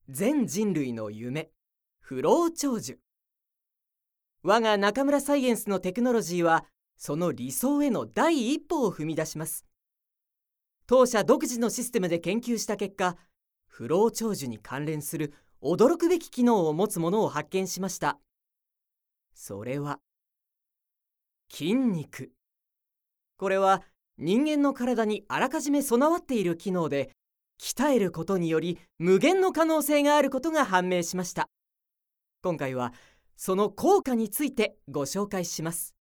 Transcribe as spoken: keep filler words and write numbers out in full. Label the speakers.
Speaker 1: 全人類の夢、不老長寿。我が中村サイエンスのテクノロジーは、その理想への第一歩を踏み出します。当社独自のシステムで研究した結果、不老長寿に関連する驚くべき機能を持つものを発見しました。それは筋肉。これは人間の体にあらかじめ備わっている機能で、鍛えることにより無限の可能性があることが判明しました。今回はその効果についてご紹介します。